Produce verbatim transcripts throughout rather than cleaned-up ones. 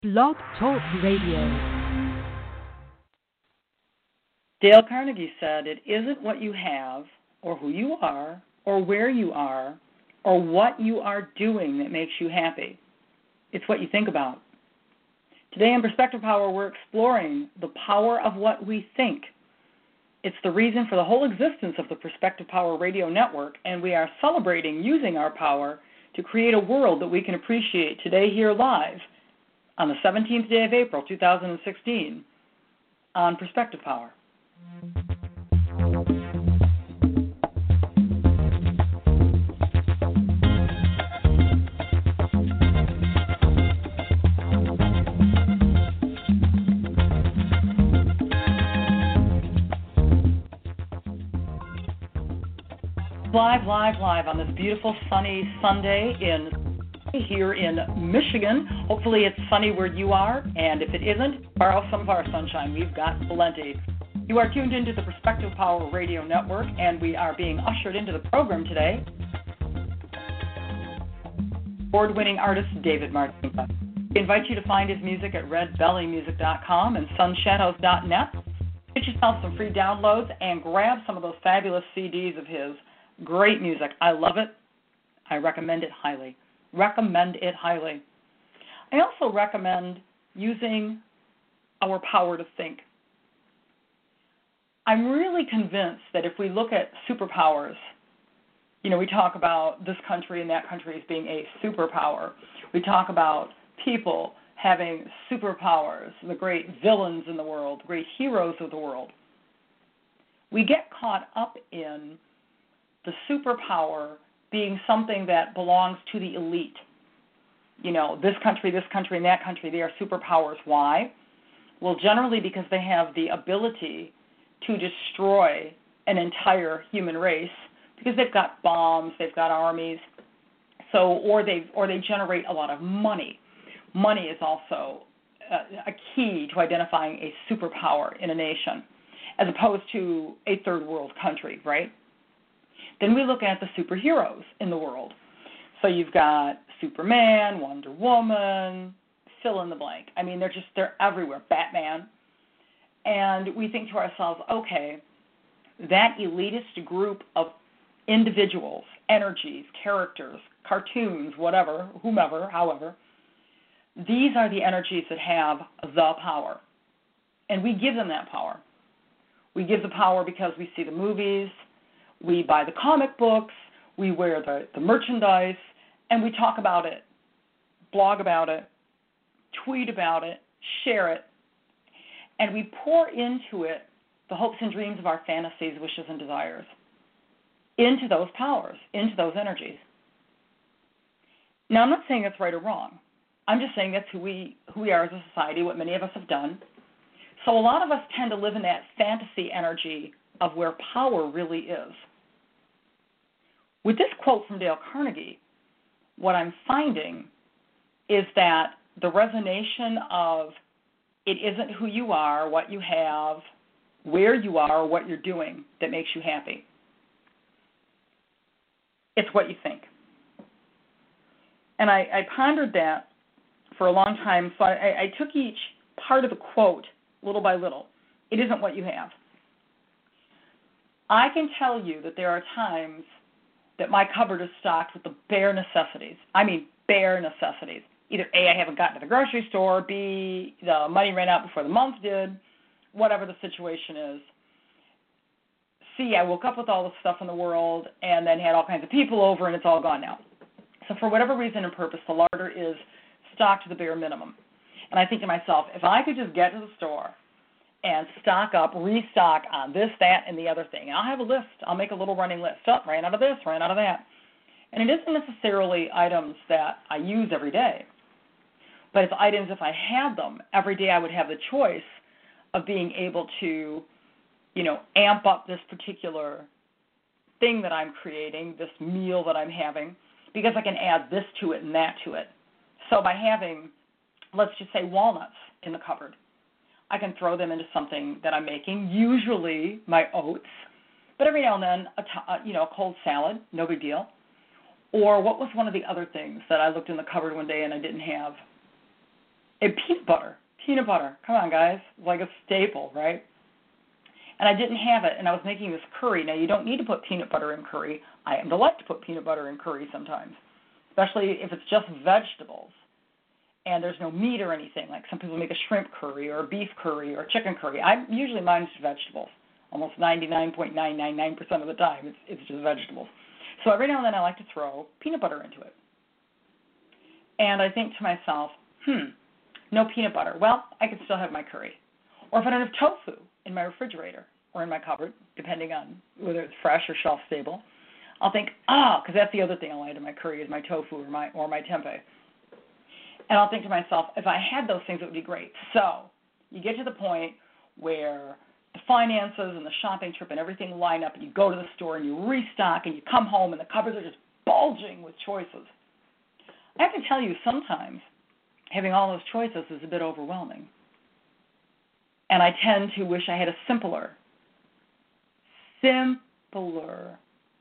Blog Talk Radio. Dale Carnegie said, "It isn't what you have or who you are or where you are or what you are doing that makes you happy. It's what you think about." Today on Perspective Power, we're exploring the power of what we think. It's the reason for the whole existence of the Perspective Power radio network, and we are celebrating using our power to create a world that we can appreciate today here live on the seventeenth day of April, two thousand sixteen, on Perspective Power. Live, live, live on this beautiful sunny Sunday in here in Michigan. Hopefully it's sunny where you are, and if it isn't, borrow some of our sunshine. We've got plenty. You are tuned into the Perspective Power Radio Network, and we are being ushered into the program today. Award-winning artist David Martinez. We invite you to find his music at red belly music dot com and sunshadows dot net. Get yourself some free downloads and grab some of those fabulous C Ds of his. Great music. I love it. I recommend it highly. Recommend it highly. I also recommend using our power to think. I'm really convinced that if we look at superpowers, you know, we talk about this country and that country as being a superpower. We talk about people having superpowers, the great villains in the world, great heroes of the world. We get caught up in the superpower being something that belongs to the elite. You know, this country, this country, and that country, they are superpowers. Why? Well, generally because they have the ability to destroy an entire human race because they've got bombs, they've got armies, so or they or they generate a lot of money. Money is also a, a key to identifying a superpower in a nation, as opposed to a third world country, right? Then we look at the superheroes in the world. So you've got Superman, Wonder Woman, fill in the blank. I mean, they're just, they're everywhere, Batman. And we think to ourselves, okay, that elitist group of individuals, energies, characters, cartoons, whatever, whomever, however, these are the energies that have the power. And we give them that power. We give the power because we see the movies, we buy the comic books, we wear the, the merchandise, and we talk about it, blog about it, tweet about it, share it, and we pour into it the hopes and dreams of our fantasies, wishes, and desires, into those powers, into those energies. Now, I'm not saying it's right or wrong. I'm just saying that's who we, who we are as a society, what many of us have done. So a lot of us tend to live in that fantasy energy of where power really is. With this quote from Dale Carnegie, what I'm finding is that the resonation of it isn't who you are, what you have, where you are, or what you're doing that makes you happy. It's what you think. And I, I pondered that for a long time, so I, I took each part of the quote little by little. It isn't what you have. I can tell you that there are times that my cupboard is stocked with the bare necessities. I mean bare necessities. Either A, I haven't gotten to the grocery store, B, the money ran out before the month did, whatever the situation is. C, I woke up with all the stuff in the world and then had all kinds of people over and it's all gone now. So for whatever reason and purpose, the larder is stocked to the bare minimum. And I think to myself, if I could just get to the store and stock up, restock on this, that, and the other thing. I'll have a list. I'll make a little running list. Oh, ran out of this, ran out of that. And it isn't necessarily items that I use every day, but it's items, if I had them, every day I would have the choice of being able to, you know, amp up this particular thing that I'm creating, this meal that I'm having, because I can add this to it and that to it. So by having, let's just say, walnuts in the cupboard, I can throw them into something that I'm making, usually my oats, but every now and then, a t- uh, you know, a cold salad, no big deal. Or what was one of the other things that I looked in the cupboard one day and I didn't have? And peanut butter. Peanut butter. Come on, guys. It's like a staple, right? And I didn't have it, and I was making this curry. Now, you don't need to put peanut butter in curry. I happen to like to put peanut butter in curry sometimes, especially if it's just vegetables and there's no meat or anything. Like some people make a shrimp curry or a beef curry or chicken curry. I usually mine's vegetables. Almost ninety-nine point nine nine nine percent of the time, it's, it's just vegetables. So every now and then I like to throw peanut butter into it. And I think to myself, hmm, no peanut butter. Well, I can still have my curry. Or if I don't have tofu in my refrigerator or in my cupboard, depending on whether it's fresh or shelf stable, I'll think, ah, because that's the other thing I'll add to my curry is my tofu or my or my tempeh. And I'll think to myself, if I had those things, it would be great. So you get to the point where the finances and the shopping trip and everything line up, and you go to the store and you restock, and you come home and the cupboards are just bulging with choices. I have to tell you, sometimes having all those choices is a bit overwhelming. And I tend to wish I had a simpler, simpler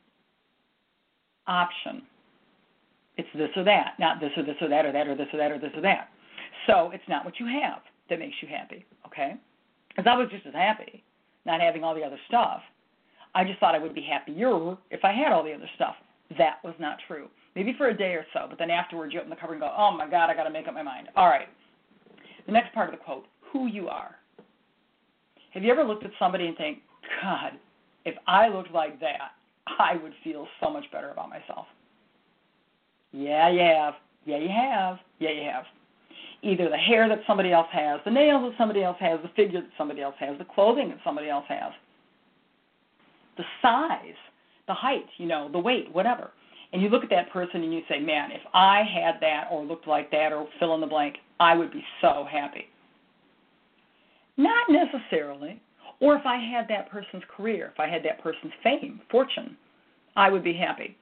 option. It's this or that, not this or this or that or that or this or that or this or that. So it's not what you have that makes you happy, okay? Because I was just as happy not having all the other stuff. I just thought I would be happier if I had all the other stuff. That was not true. Maybe for a day or so, but then afterwards you open the cupboard and go, oh, my God, I got to make up my mind. All right. The next part of the quote, who you are. Have you ever looked at somebody and think, God, if I looked like that, I would feel so much better about myself? Yeah, you have. Yeah, you have. Yeah, you have. Either the hair that somebody else has, the nails that somebody else has, the figure that somebody else has, the clothing that somebody else has, the size, the height, you know, the weight, whatever. And you look at that person and you say, man, if I had that or looked like that or fill in the blank, I would be so happy. Not necessarily. Or if I had that person's career, if I had that person's fame, fortune, I would be happy.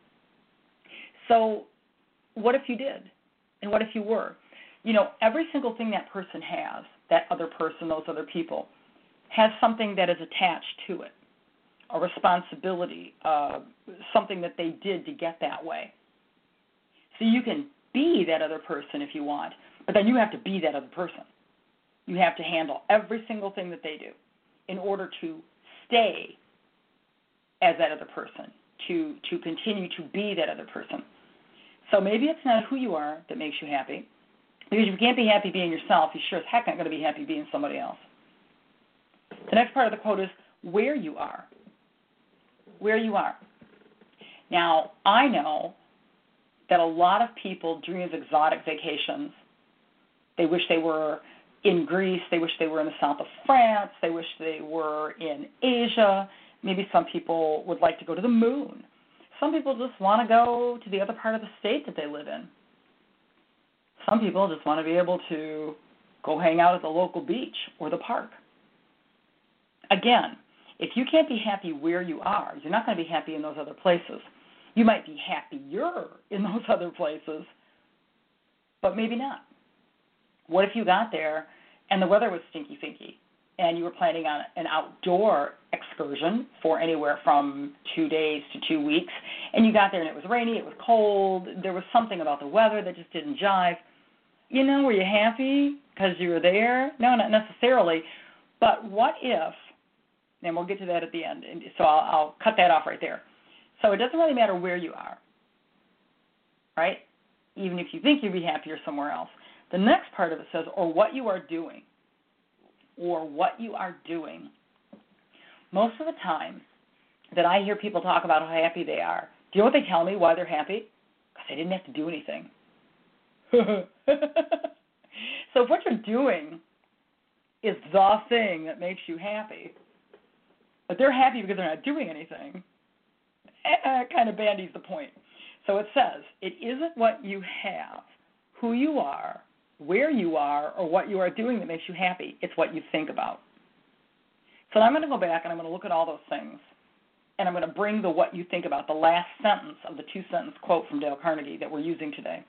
So what if you did? And what if you were? You know, every single thing that person has, that other person, those other people, has something that is attached to it, a responsibility, uh, something that they did to get that way. So you can be that other person if you want, but then you have to be that other person. You have to handle every single thing that they do in order to stay as that other person, to, to continue to be that other person. So maybe it's not who you are that makes you happy, because if you can't be happy being yourself, you sure as heck aren't going to be happy being somebody else. The next part of the quote is where you are. Where you are. Now, I know that a lot of people dream of exotic vacations. They wish they were in Greece. They wish they were in the south of France. They wish they were in Asia. Maybe some people would like to go to the moon. Some people just want to go to the other part of the state that they live in. Some people just want to be able to go hang out at the local beach or the park. Again, if you can't be happy where you are, you're not going to be happy in those other places. You might be happier in those other places, but maybe not. What if you got there and the weather was stinky finky and you were planning on an outdoor excursion for anywhere from two days to two weeks, and you got there and it was rainy, it was cold, there was something about the weather that just didn't jive? You know, were you happy because you were there? No, not necessarily. But what if, and we'll get to that at the end, and so I'll, I'll cut that off right there. So it doesn't really matter where you are, right? Even if you think you'd be happier somewhere else. The next part of it says, or what you are doing, or what you are doing. Most of the time that I hear people talk about how happy they are, do you know what they tell me why they're happy? Because they didn't have to do anything. So if what you're doing is the thing that makes you happy, but they're happy because they're not doing anything, eh, kind of bandies the point. So it says, it isn't what you have, who you are, where you are, or what you are doing that makes you happy. It's what you think about. So I'm going to go back and I'm going to look at all those things, and I'm going to bring the what you think about, the last sentence of the two-sentence quote from Dale Carnegie that we're using today.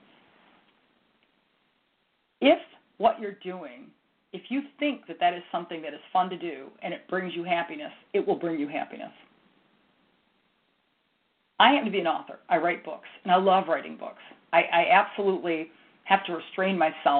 If what you're doing, if you think that that is something that is fun to do and it brings you happiness, it will bring you happiness. I happen to be an author. I write books, and I love writing books. I, I absolutely have to restrain myself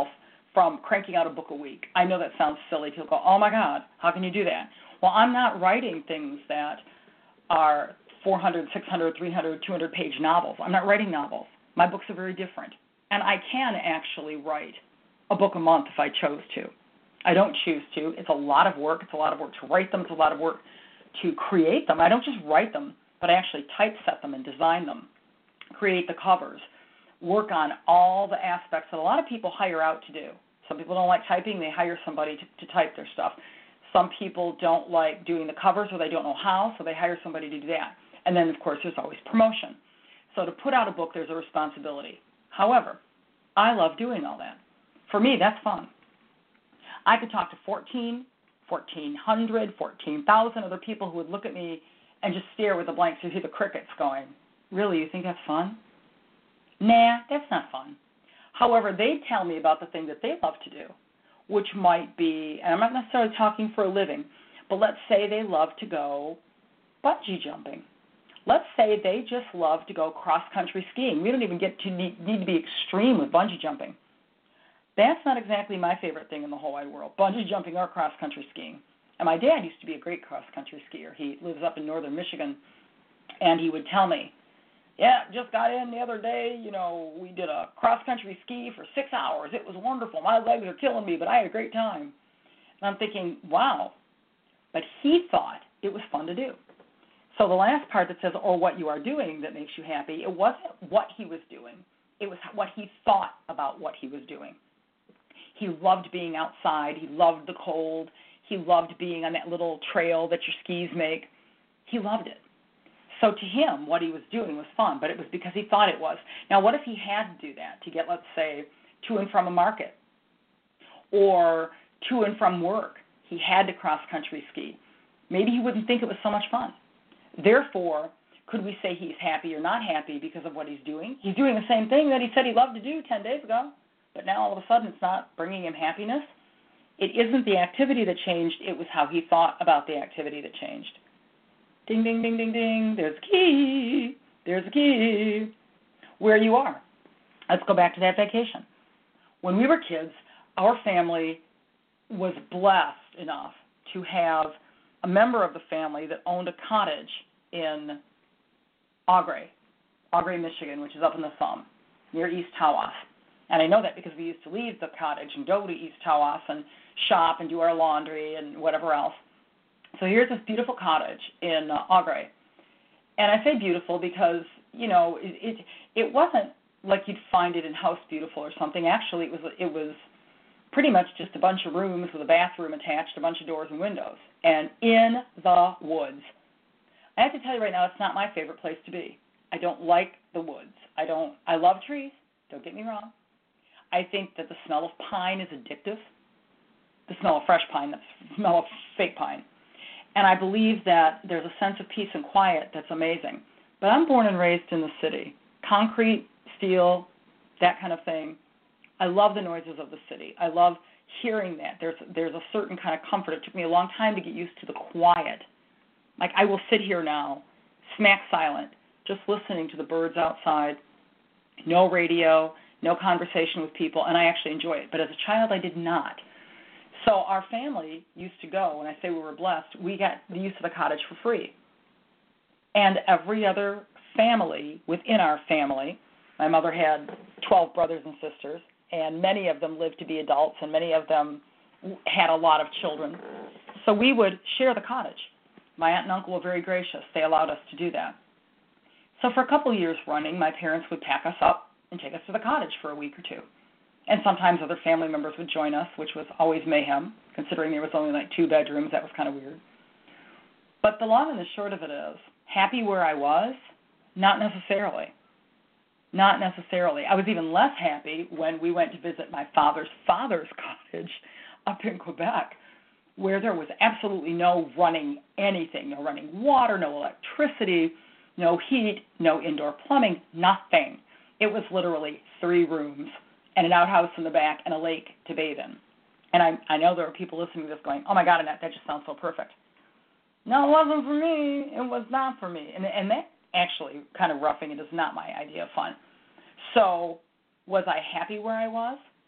from cranking out a book a week. I know that sounds silly. People go, oh, my God, how can you do that? Well, I'm not writing things that are four hundred, six hundred, three hundred, two hundred page novels. I'm not writing novels. My books are very different. And I can actually write a book a month if I chose to. I don't choose to. It's a lot of work. It's a lot of work to write them. It's a lot of work to create them. I don't just write them, but I actually typeset them and design them, create the covers, work on all the aspects that a lot of people hire out to do. Some people don't like typing. They hire somebody to, to type their stuff. Some people don't like doing the covers or they don't know how, so they hire somebody to do that. And then, of course, there's always promotion. So to put out a book, there's a responsibility. However, I love doing all that. For me, that's fun. I could talk to fourteen, fourteen hundred, fourteen thousand other people who would look at me and just stare with a blank, so you hear the crickets going, really, you think that's fun? Nah, that's not fun. However, they tell me about the thing that they love to do, which might be, and I'm not necessarily talking for a living, but let's say they love to go bungee jumping. Let's say they just love to go cross-country skiing. We don't even get to need, need to be extreme with bungee jumping. That's not exactly my favorite thing in the whole wide world, bungee jumping or cross-country skiing. And my dad used to be a great cross-country skier. He lives up in northern Michigan, and he would tell me, yeah, just got in the other day, you know, we did a cross-country ski for six hours. It was wonderful. My legs are killing me, but I had a great time. And I'm thinking, wow. But he thought it was fun to do. So the last part that says, or what you are doing that makes you happy, it wasn't what he was doing. It was what he thought about what he was doing. He loved being outside. He loved the cold. He loved being on that little trail that your skis make. He loved it. So to him, what he was doing was fun, but it was because he thought it was. Now, what if he had to do that to get, let's say, to and from a market or to and from work? He had to cross-country ski. Maybe he wouldn't think it was so much fun. Therefore, could we say he's happy or not happy because of what he's doing? He's doing the same thing that he said he loved to do ten days ago, but now all of a sudden it's not bringing him happiness. It isn't the activity that changed. It was how he thought about the activity that changed. Ding, ding, ding, ding, ding. There's a key. There's a key. Where you are. Let's go back to that vacation. When we were kids, our family was blessed enough to have a member of the family that owned a cottage in Augrey, Augrey, Michigan, which is up in the thumb, near East Tawas. And I know that because we used to leave the cottage and go to East Tawas and shop and do our laundry and whatever else. So here's this beautiful cottage in uh, Augrey. And I say beautiful because, you know, it, it it wasn't like you'd find it in House Beautiful or something. Actually, it was it was pretty much just a bunch of rooms with a bathroom attached, a bunch of doors and windows, and in the woods. I have to tell you right now, it's not my favorite place to be. I don't like the woods. I don't. I love trees. Don't get me wrong. I think that the smell of pine is addictive. The smell of fresh pine, the smell of fake pine. And I believe that there's a sense of peace and quiet that's amazing. But I'm born and raised in the city. Concrete, steel, that kind of thing. I love the noises of the city. I love hearing that. There's there's a certain kind of comfort. It took me a long time to get used to the quiet. Like I will sit here now, smack silent, just listening to the birds outside, no radio, no conversation with people, and I actually enjoy it. But as a child, I did not. So our family used to go, when I say we were blessed, we got the use of the cottage for free. And every other family within our family, my mother had twelve brothers and sisters, and many of them lived to be adults, and many of them had a lot of children. So we would share the cottage. My aunt and uncle were very gracious. They allowed us to do that. So for a couple of years running, my parents would pack us up and take us to the cottage for a week or two. And sometimes other family members would join us, which was always mayhem, considering there was only like two bedrooms. That was kind of weird. But the long and the short of it is, happy where I was? Not necessarily. Not necessarily. I was even less happy when we went to visit my father's father's cottage up in Quebec, where there was absolutely no running anything, no running water, no electricity, no heat, no indoor plumbing, nothing. It was literally three rooms and an outhouse in the back and a lake to bathe in. And I, I know there are people listening to this going, oh, my God, Annette, that just sounds so perfect. No, it wasn't for me. It was not for me. And, and that actually, kind of roughing it, is not my idea of fun. So was I happy where I was?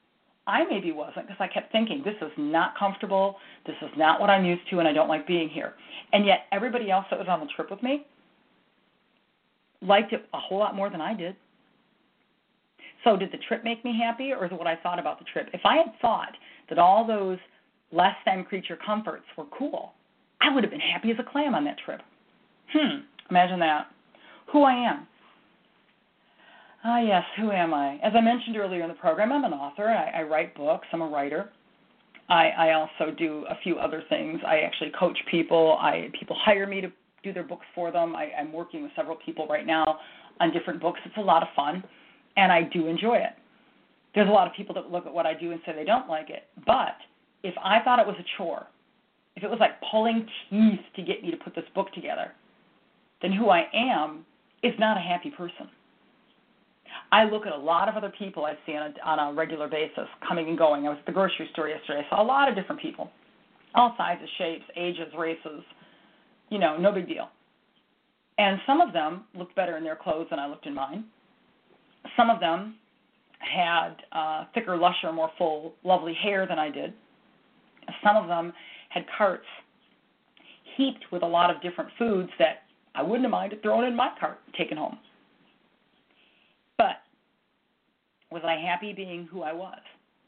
I maybe wasn't because I kept thinking, this is not comfortable, this is not what I'm used to, and I don't like being here. And yet everybody else that was on the trip with me liked it a whole lot more than I did. So did the trip make me happy, or is it what I thought about the trip? If I had thought that all those less than creature comforts were cool, I would have been happy as a clam on that trip. Hmm, imagine that. Who I am. Ah, yes, who am I? As I mentioned earlier in the program, I'm an author. I, I write books. I'm a writer. I, I also do a few other things. I actually coach people. I People hire me to do their books for them. I, I'm working with several people right now on different books. It's a lot of fun, and I do enjoy it. There's a lot of people that look at what I do and say they don't like it. But if I thought it was a chore, if it was like pulling teeth to get me to put this book together, then who I am is not a happy person. I look at a lot of other people I see on a, on a regular basis coming and going. I was at the grocery store yesterday. I saw a lot of different people, all sizes, shapes, ages, races, you know, no big deal. And some of them looked better in their clothes than I looked in mine. Some of them had uh, thicker, lusher, more full, lovely hair than I did. Some of them had carts heaped with a lot of different foods that I wouldn't have minded throwing in my cart and taking home. But was I happy being who I was?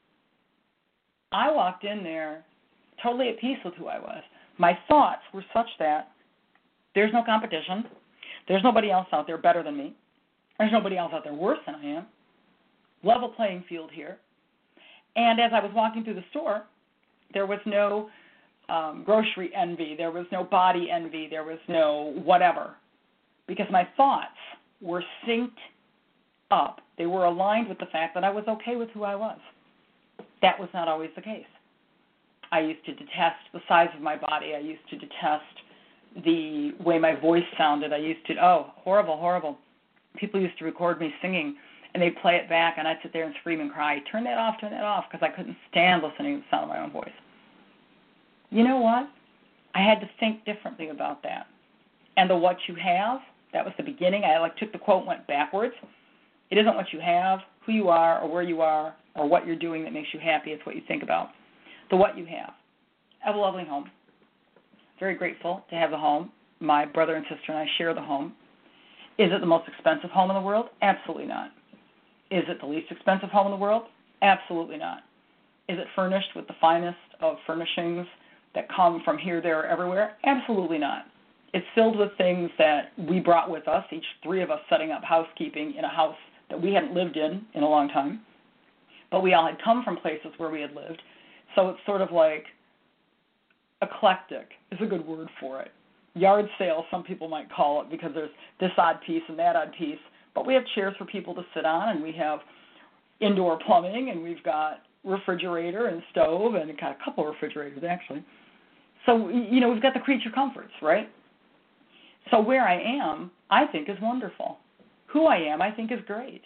I walked in there totally at peace with who I was. My thoughts were such that there's no competition. There's nobody else out there better than me. There's nobody else out there worse than I am. Level playing field here. And as I was walking through the store, there was no um, grocery envy. There was no body envy. There was no whatever. Because my thoughts were synced up. They were aligned with the fact that I was okay with who I was. That was not always the case. I used to detest the size of my body. I used to detest the way my voice sounded. I used to, oh, horrible, horrible. People used to record me singing, and they'd play it back, and I'd sit there and scream and cry, turn that off, turn that off, because I couldn't stand listening to the sound of my own voice. You know what? I had to think differently about that. And the what you have, that was the beginning. I like took the quote and went backwards. It isn't what you have, who you are, or where you are, or what you're doing that makes you happy. It's what you think about. The what you have. I have a lovely home. Very grateful to have the home. My brother and sister and I share the home. Is it the most expensive home in the world? Absolutely not. Is it the least expensive home in the world? Absolutely not. Is it furnished with the finest of furnishings that come from here, there, or everywhere? Absolutely not. It's filled with things that we brought with us, each three of us setting up housekeeping in a house that we hadn't lived in in a long time. But we all had come from places where we had lived. So it's sort of like eclectic is a good word for it. Yard sale, some people might call it, because there's this odd piece and that odd piece. But we have chairs for people to sit on, and we have indoor plumbing, and we've got refrigerator and stove, and got a couple of refrigerators, actually. So, you know, we've got the creature comforts, right? So where I am, I think, is wonderful. Who I am, I think, is great.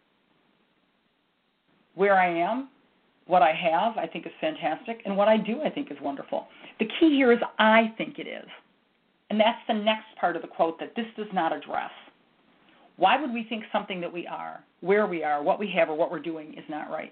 Where I am, what I have, I think, is fantastic, and what I do, I think, is wonderful. The key here is I think it is. And that's the next part of the quote that this does not address. Why would we think something that we are, where we are, what we have, or what we're doing is not right?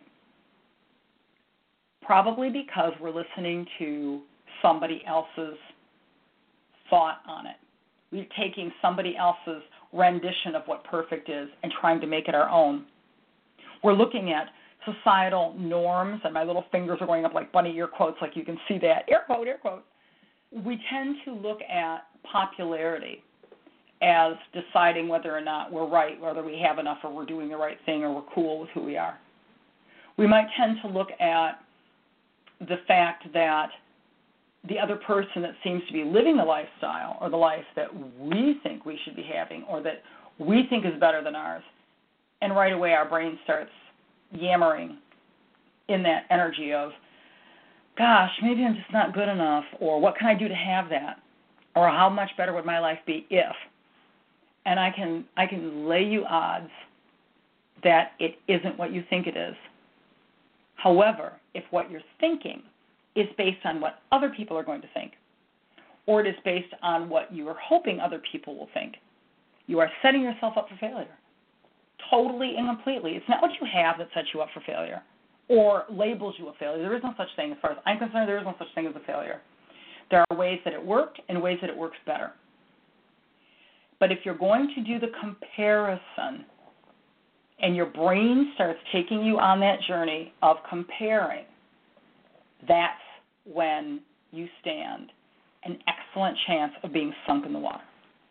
Probably because we're listening to somebody else's thought on it. We're taking somebody else's rendition of what perfect is and trying to make it our own. We're looking at societal norms, and my little fingers are going up like bunny ear quotes, like you can see that. Air quote, air quote. We tend to look at popularity as deciding whether or not we're right, whether we have enough, or we're doing the right thing, or we're cool with who we are. We might tend to look at the fact that the other person that seems to be living the lifestyle or the life that we think we should be having or that we think is better than ours, and right away our brain starts yammering in that energy of, gosh, maybe I'm just not good enough, or what can I do to have that, or how much better would my life be if? And I can I can lay you odds that it isn't what you think it is. However, if what you're thinking is based on what other people are going to think, or it is based on what you are hoping other people will think, you are setting yourself up for failure. Totally and completely. It's not what you have that sets you up for failure. or labels you a failure. There is no such thing, as far as I'm concerned, there is no such thing as a failure. There are ways that it worked and ways that it works better. But if you're going to do the comparison and your brain starts taking you on that journey of comparing, that's when you stand an excellent chance of being sunk in the water.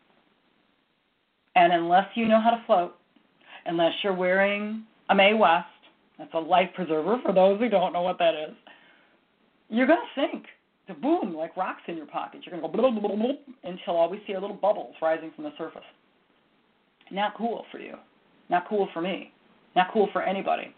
And unless you know how to float, unless you're wearing a Mae West, that's a life preserver for those who don't know what that is, you're going to sink. The boom, like rocks in your pocket. You're going to go blah, blah, blah, blah, until all we see are little bubbles rising from the surface. Not cool for you. Not cool for me. Not cool for anybody.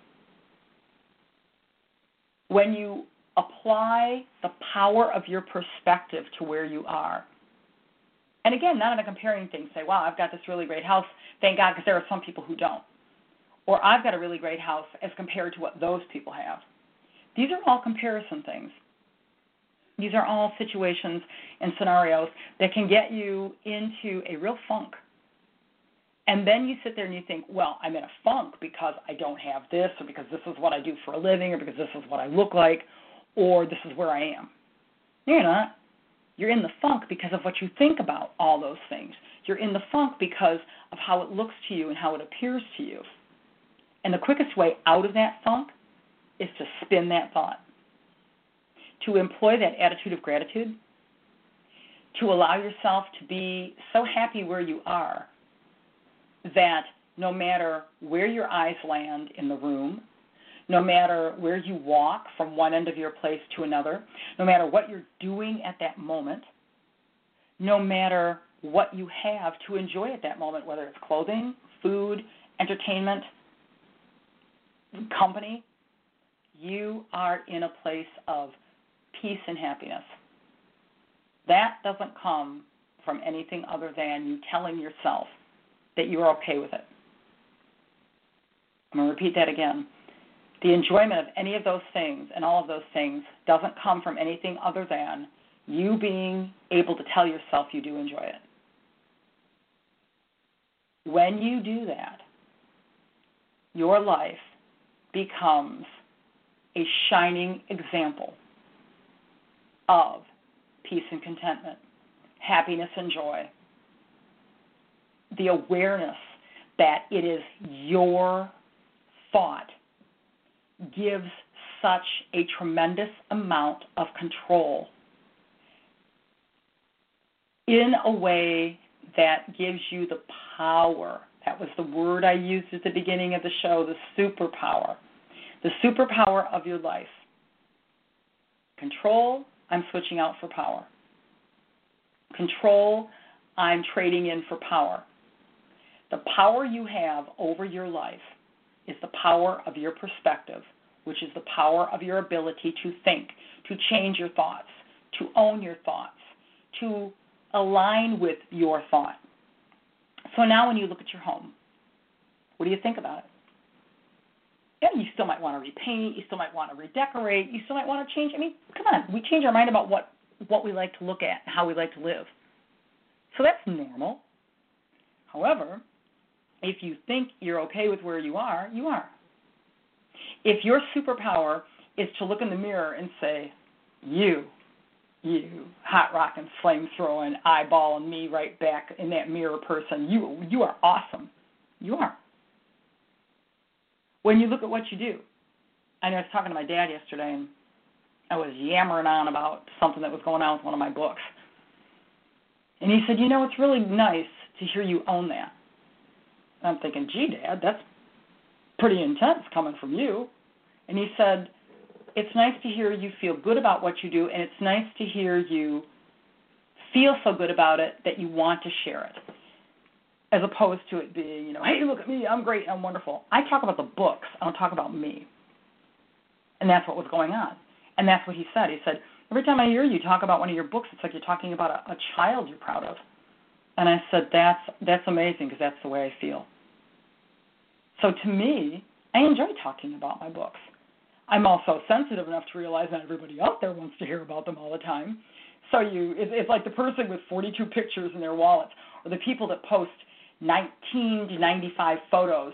When you apply the power of your perspective to where you are, and again, not in a comparing thing, say, wow, I've got this really great house, thank God, because there are some people who don't. Or I've got a really great house as compared to what those people have. These are all comparison things. These are all situations and scenarios that can get you into a real funk. And then you sit there and you think, well, I'm in a funk because I don't have this, or because this is what I do for a living, or because this is what I look like, or this is where I am. No, you're not. You're in the funk because of what you think about all those things. You're in the funk because of how it looks to you and how it appears to you. And the quickest way out of that funk is to spin that thought, to employ that attitude of gratitude, to allow yourself to be so happy where you are that no matter where your eyes land in the room, no matter where you walk from one end of your place to another, no matter what you're doing at that moment, no matter what you have to enjoy at that moment, whether it's clothing, food, entertainment, company, you are in a place of peace and happiness. That doesn't come from anything other than you telling yourself that you are okay with it. I'm going to repeat that again. The enjoyment of any of those things and all of those things doesn't come from anything other than you being able to tell yourself you do enjoy it. When you do that, your life becomes a shining example of peace and contentment, happiness and joy, the awareness that it is your thought gives such a tremendous amount of control in a way that gives you the power. That was the word I used at the beginning of the show, the superpower. The superpower of your life. Control, I'm switching out for power. Control, I'm trading in for power. The power you have over your life is the power of your perspective, which is the power of your ability to think, to change your thoughts, to own your thoughts, to align with your thought. So now when you look at your home, what do you think about it? Yeah, you still might want to repaint, you still might want to redecorate, you still might want to change. I mean, come on, we change our mind about what, what we like to look at and how we like to live. So that's normal. However, if you think you're okay with where you are, you are. If your superpower is to look in the mirror and say, you, you, hot rockin', flame throwing, eyeballing me right back in that mirror person, you, you are awesome. You are. When you look at what you do, I know I was talking to my dad yesterday, and I was yammering on about something that was going on with one of my books. And he said, you know, it's really nice to hear you own that. And I'm thinking, gee, Dad, that's pretty intense coming from you. And he said, it's nice to hear you feel good about what you do, and it's nice to hear you feel so good about it that you want to share it, as opposed to it being, you know, hey, look at me, I'm great, I'm wonderful. I talk about the books. I don't talk about me. And that's what was going on. And that's what he said. He said, every time I hear you talk about one of your books, it's like you're talking about a, a child you're proud of. And I said, that's that's amazing, because that's the way I feel. So to me, I enjoy talking about my books. I'm also sensitive enough to realize that everybody out there wants to hear about them all the time. So you, it's, it's like the person with forty-two pictures in their wallets, or the people that post nineteen to ninety-five photos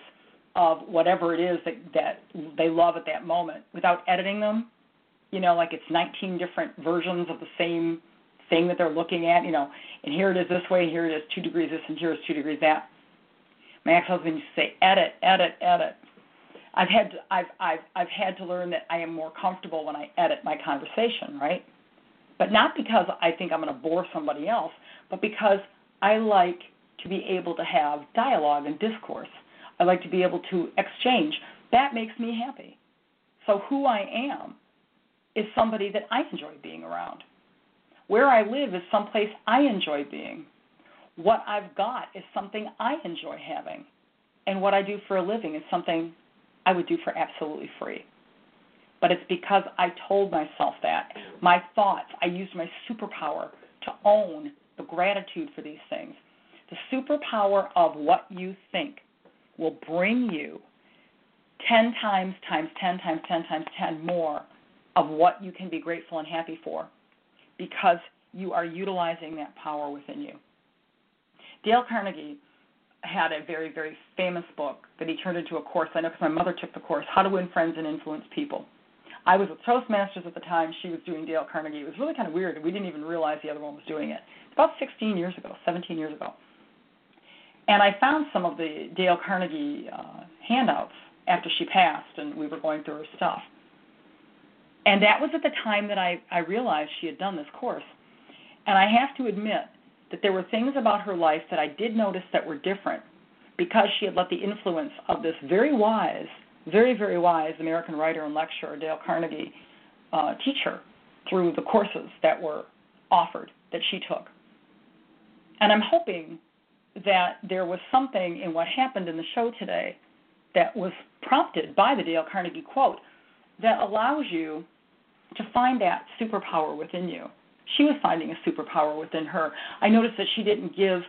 of whatever it is that, that they love at that moment without editing them. You know, like it's nineteen different versions of the same thing that they're looking at, you know, and here it is this way, here it is two degrees this, and here it's two degrees that. My ex-husband used to say, edit, edit, edit. I've had to, I've, I've, I've had to learn that I am more comfortable when I edit my conversation, right? But not because I think I'm going to bore somebody else, but because I like to be able to have dialogue and discourse. I like to be able to exchange. That makes me happy. So who I am is somebody that I enjoy being around. Where I live is someplace I enjoy being. What I've got is something I enjoy having. And what I do for a living is something I would do for absolutely free. But it's because I told myself that. My thoughts, I used my superpower to own the gratitude for these things. The superpower of what you think will bring you ten times times ten times ten times ten more of what you can be grateful and happy for, because you are utilizing that power within you. Dale Carnegie had a very, very famous book that he turned into a course. I know because my mother took the course, How to Win Friends and Influence People. I was with Toastmasters at the time. She was doing Dale Carnegie. It was really kind of weird. We didn't even realize the other one was doing it. It's about sixteen years ago, seventeen years ago. And I found some of the Dale Carnegie uh, handouts after she passed, and we were going through her stuff. And that was at the time that I, I realized she had done this course. And I have to admit that there were things about her life that I did notice that were different because she had let the influence of this very wise, very, very wise American writer and lecturer, Dale Carnegie, uh, teach her through the courses that were offered that she took. And I'm hoping that there was something in what happened in the show today that was prompted by the Dale Carnegie quote that allows you to find that superpower within you. She was finding a superpower within her. I noticed that she didn't give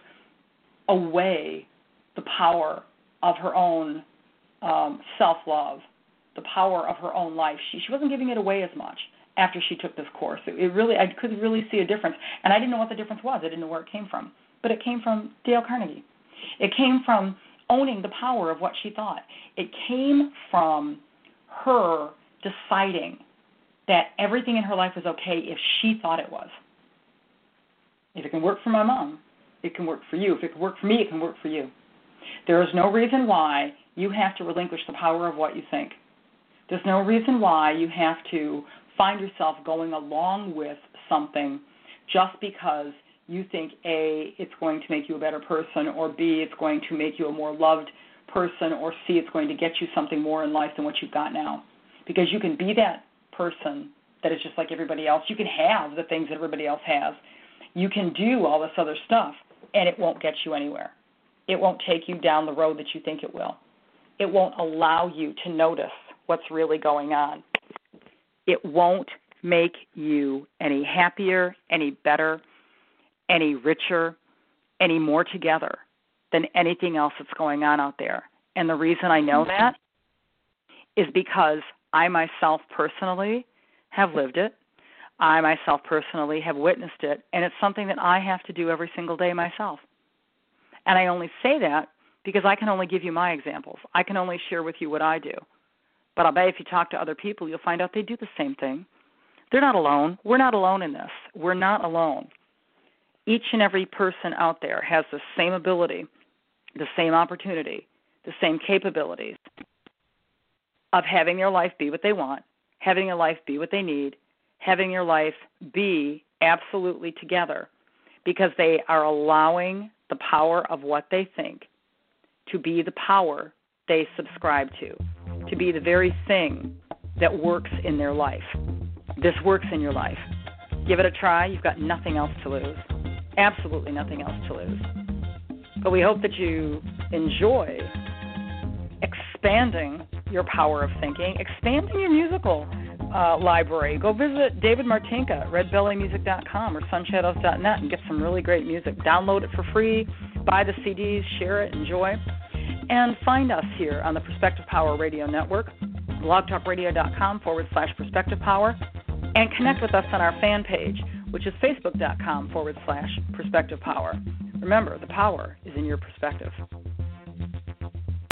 away the power of her own um, self-love, the power of her own life. She, she wasn't giving it away as much after she took this course. It, it really, I could really see a difference. And I didn't know what the difference was. I didn't know where it came from. But it came from Dale Carnegie. It came from owning the power of what she thought. It came from her deciding that everything in her life was okay if she thought it was. If it can work for my mom, it can work for you. If it can work for me, it can work for you. There is no reason why you have to relinquish the power of what you think. There's no reason why you have to find yourself going along with something just because you think, A, it's going to make you a better person, or B, it's going to make you a more loved person, or C, it's going to get you something more in life than what you've got now. Because you can be that person that is just like everybody else. You can have the things that everybody else has. You can do all this other stuff, and it won't get you anywhere. It won't take you down the road that you think it will. It won't allow you to notice what's really going on. It won't make you any happier, any better, any richer, any more together than anything else that's going on out there. And the reason I know that is because I myself personally have lived it. I myself personally have witnessed it, and it's something that I have to do every single day myself. And I only say that because I can only give you my examples. I can only share with you what I do. But I'll bet if you talk to other people, you'll find out they do the same thing. They're not alone. We're not alone in this. We're not alone. Each and every person out there has the same ability, the same opportunity, the same capabilities of having their life be what they want, having their life be what they need, having their life be absolutely together, because they are allowing the power of what they think to be the power they subscribe to, to be the very thing that works in their life. This works in your life. Give it a try. You've got nothing else to lose. Absolutely nothing else to lose. But we hope that you enjoy expanding your power of thinking, expanding your musical uh, library. Go visit David Martinka at red belly music dot com or sunshadows dot net and get some really great music. Download it for free, buy the C Ds, share it, enjoy. And find us here on the Perspective Power Radio Network, blogtalkradio.com forward slash Perspective Power, and connect with us on our fan page, which is facebook.com forward slash Perspective Power. Remember, the power is in your perspective.